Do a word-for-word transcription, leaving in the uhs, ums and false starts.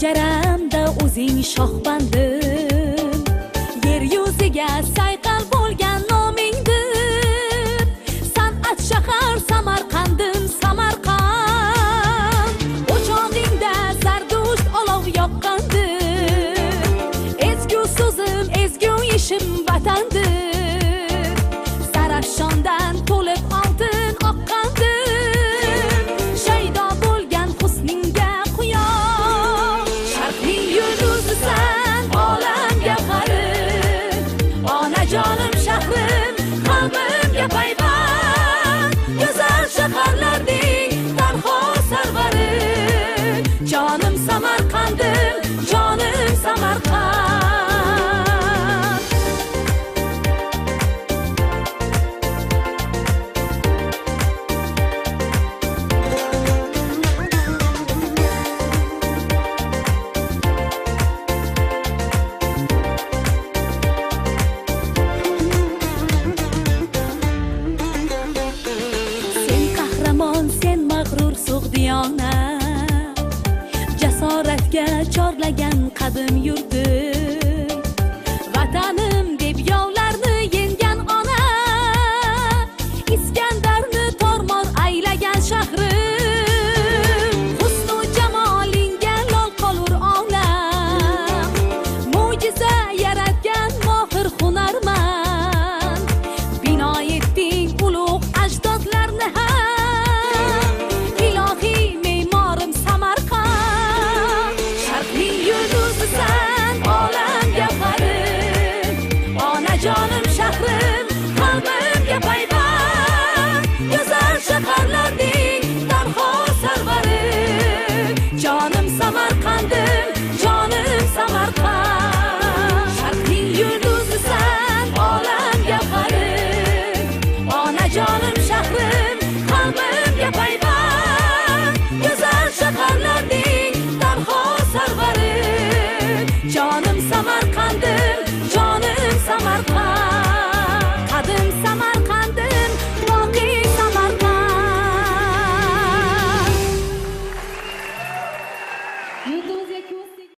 shajaramda o'zing shohbandim, yer yuziga sayqal bo'lgan nomingdir. San'at shahar Samarqandim, Samarqand, o'chog'ingda zardusht olov yoqqandir. Ezgu so'zim, ezgu ishim vatandir, Zarafshondan to'lib oltin oqqandir. Shaydo bo'lgan husningga quyosh, sharqning yulduzisan, olamga farid. Onajonim shahrim, qalbimga payvand, go'zal shaharlarding tanho sarvari. Jonim Samarqandim, jonim Samarqand. Sen mag'rur sug'diyona, jasoratga chorlagan qadim yurtim, vatanim deb yovlarni yengan ona, Iskandarni tormor aylagan shahrim. Husnu jamolingga lol qolur olam, mo'jiza yaratgan mohir hunarmand. Bino etding ulug' ajdodlarni ham, jonim shahrim, qalbimga payvand, go'zal shaharlarding tanho sarvari. Jonim Samarqandim, jonim Samarqand, sharqning yulduzisan, olamga farid. Onajonim shahrim, qalbimga payvand, go'zal shaharlarding tanho sarvari. Jonim Samarqandim, jonim Samarqand.